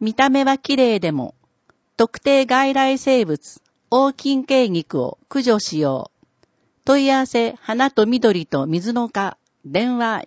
見た目は綺麗でも、特定外来生物、黄金茎菊を駆除しよう。問い合わせ、花と緑と水の花、電話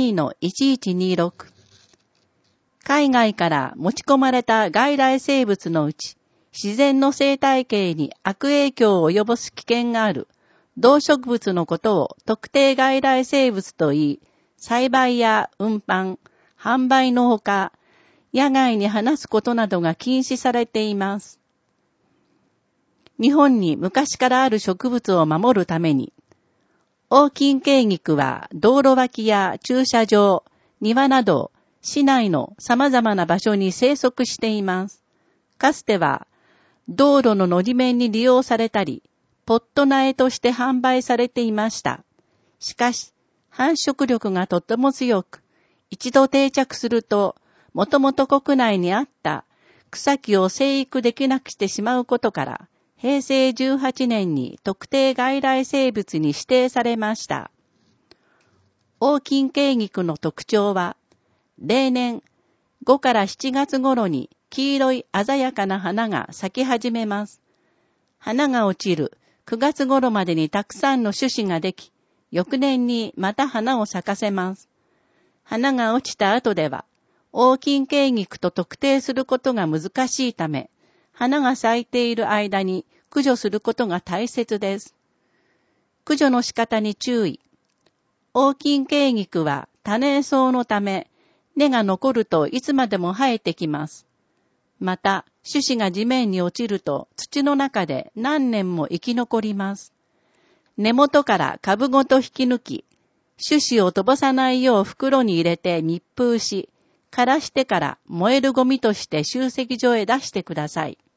22-1126。海外から持ち込まれた外来生物のうち、自然の生態系に悪影響を及ぼす危険がある動植物のことを特定外来生物と言い、栽培や運搬、販売のほか、野外に放すことなどが禁止されています。日本に昔からある植物を守るために、黄金茎菊は道路脇や駐車場、庭など市内の様々な場所に生息しています。かつては道路ののり面に利用されたり、ポット苗として販売されていました。しかし、繁殖力がとても強く、一度定着すると、もともと国内にあった草木を生育できなくしてしまうことから、平成18年に特定外来生物に指定されました。黄金茎菊の特徴は、例年5から7月頃に黄色い鮮やかな花が咲き始めます。花が落ちる9月頃までにたくさんの種子ができ、翌年にまた花を咲かせます。花が落ちた後では、黄金茎菊と特定することが難しいため、花が咲いている間に駆除することが大切です。駆除の仕方に注意。黄金茎菊は多年草のため、根が残るといつまでも生えてきます。また、種子が地面に落ちると土の中で何年も生き残ります。根元から株ごと引き抜き、種子を飛ばさないよう袋に入れて密封し、枯らしてから燃えるゴミとして集積所へ出してください。